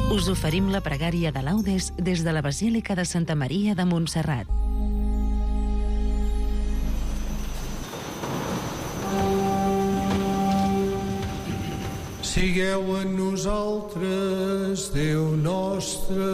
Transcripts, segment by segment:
Us oferim la pregària de laudes des de la Basílica de Santa Maria de Montserrat. Sigueu en nosaltres, Déu nostre.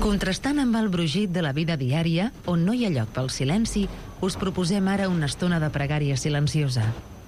Contrastant amb el brugit de la vida diària, on no hi ha lloc pel silenci, us proposem ara una estona de pregària silenciosa.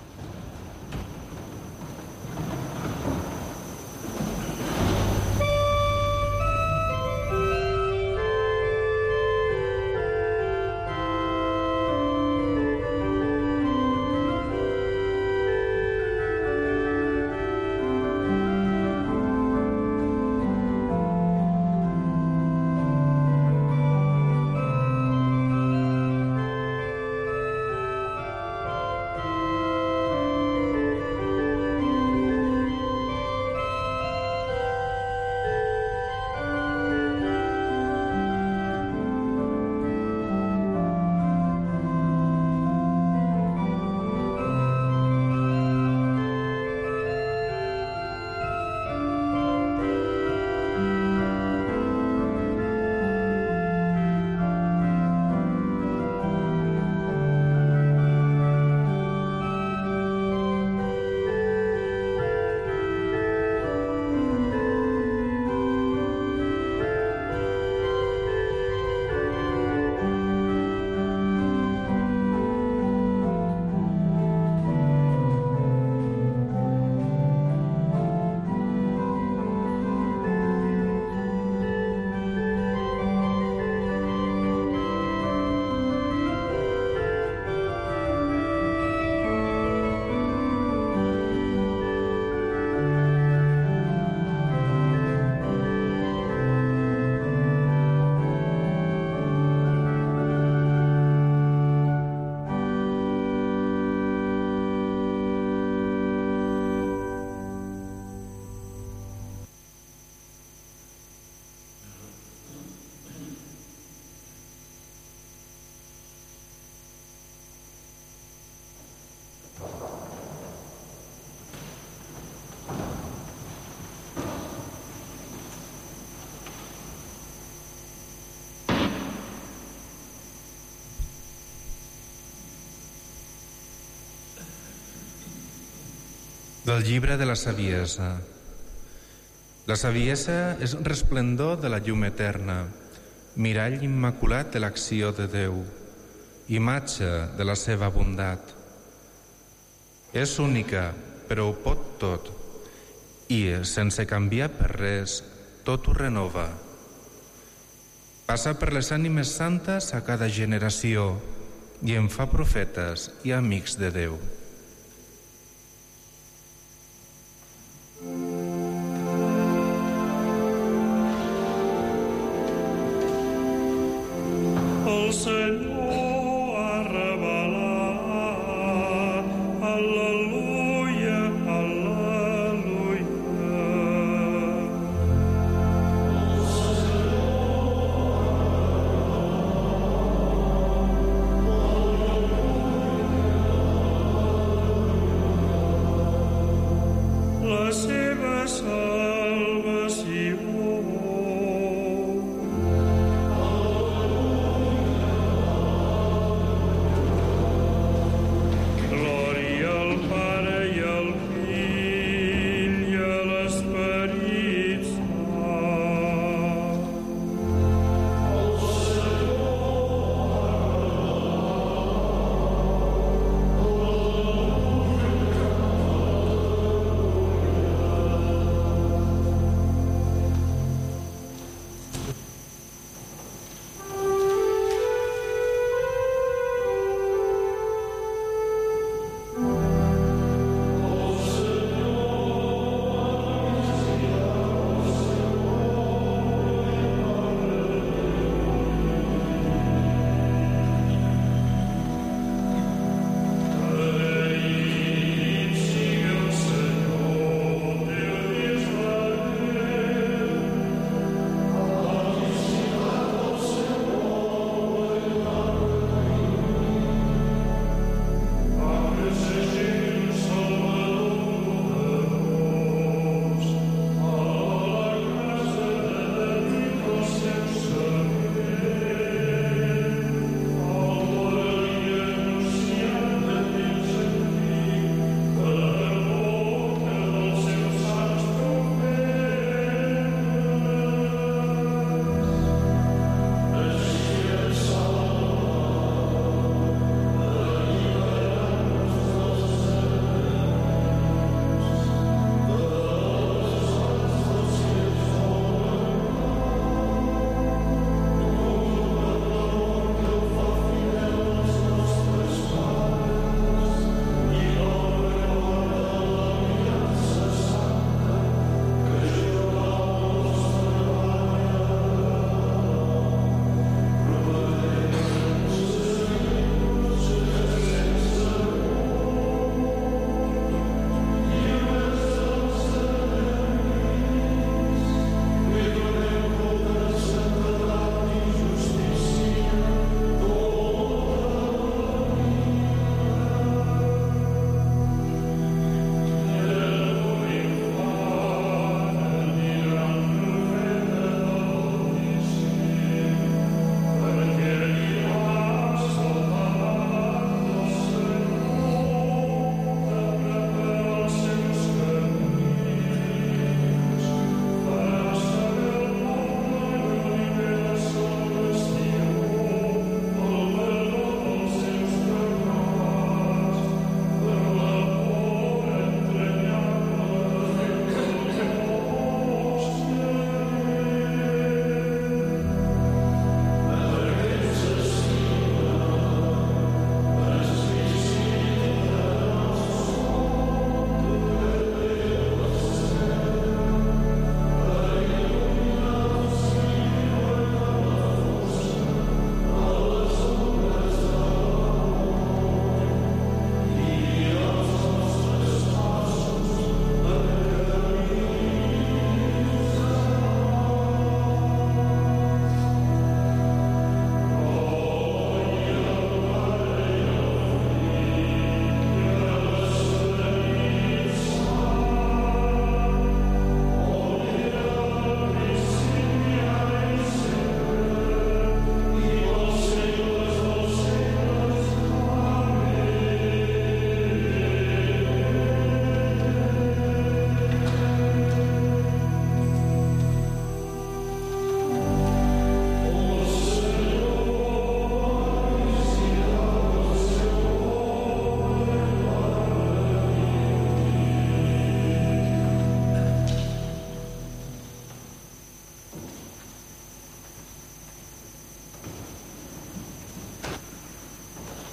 Del llibre de la saviesa. La saviesa és resplendor de la llum eterna, mirall immaculat de l'acció de Déu, imatge de la seva bondat. És única, però ho pot tot, i, sense canviar per res, tot ho renova. Passa per les ànimes santes a cada generació i en fa profetes i amics de Déu. El Senyor ha revelat, al·leluia, al·leluia.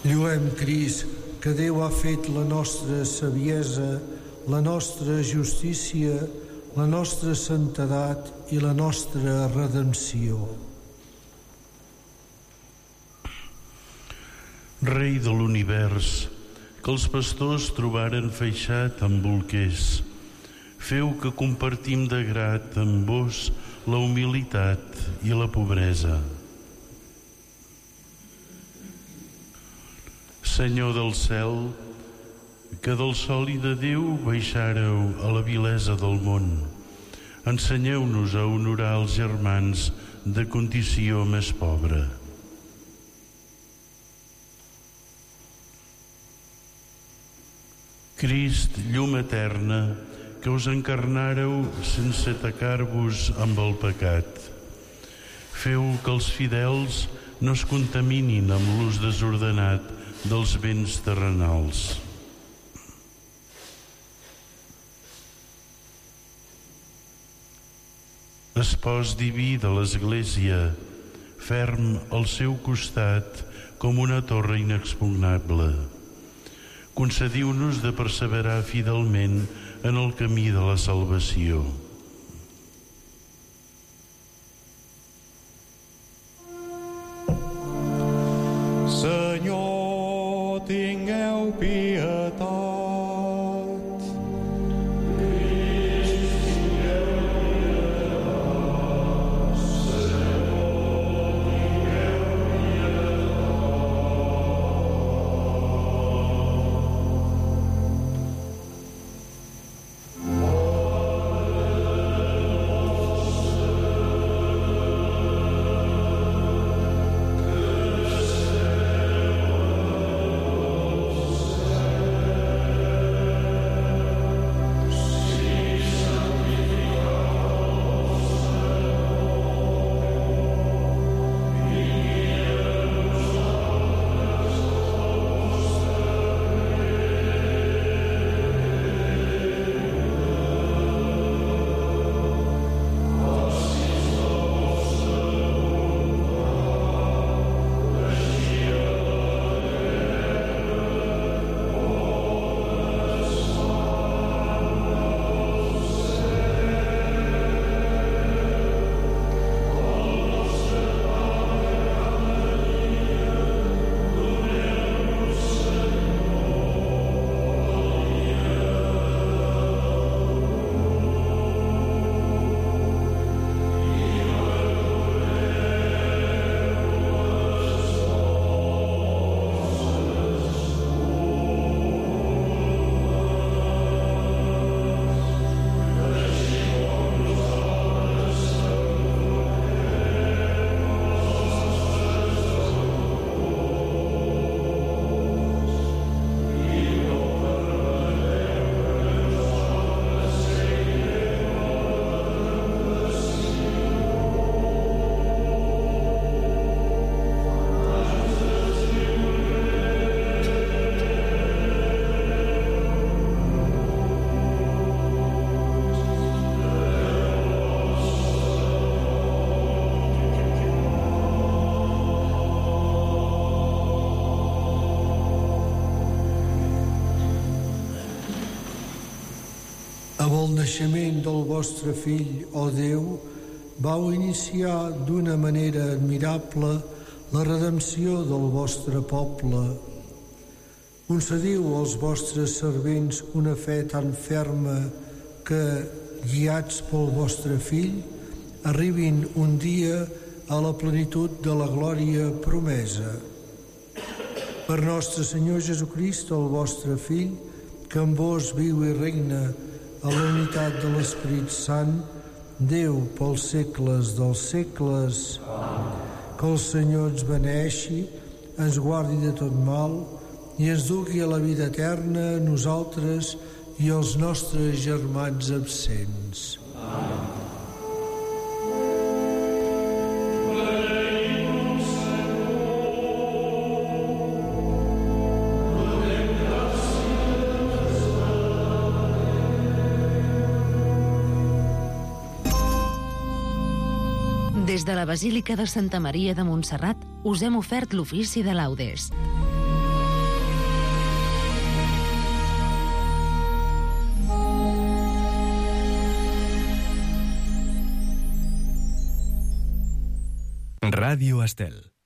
Lluem Crist, que Déu ha fet la nostra saviesa, la nostra justícia, la nostra santedat i la nostra redempció. Rei de l'univers, que els pastors trobaren feixat amb bolquers, feu que compartim de grat amb vos la humilitat i la pobresa. Senyor del cel, que del sol i de Déu baixàreu a la vilesa del món, ensenyeu-nos a honorar els germans de condició més pobra. Crist, llum eterna, que us encarnàreu sense tacar-vos amb el pecat. Feu que els fidels no es contaminin amb l'ús desordenat dels béns terrenals. Espòs diví de l'Església, ferm al seu costat com una torre inexpugnable. Concediu-nos de perseverar fidelment en el camí de la salvació. Senyor, tingueu pietat. Amb el naixement del vostre fill, ó Déu, vau iniciar d'una manera admirable la redempció del vostre poble. Concediu als vostres servents una fe tan ferma que, guiats pel vostre fill, arribin un dia a la plenitud de la glòria promesa. Per nostre Senyor Jesucrist, el vostre fill, que amb vos viu i regna a la unitat de l'Esperit Sant, Déu pels segles dels segles. Que el Senyor ens beneixi, ens guardi de tot mal i ens dugui a la vida eterna a nosaltres i als nostres germans absents. Des de la Basílica de Santa Maria de Montserrat us hem ofert l'ofici de laudes. Ràdio Estel.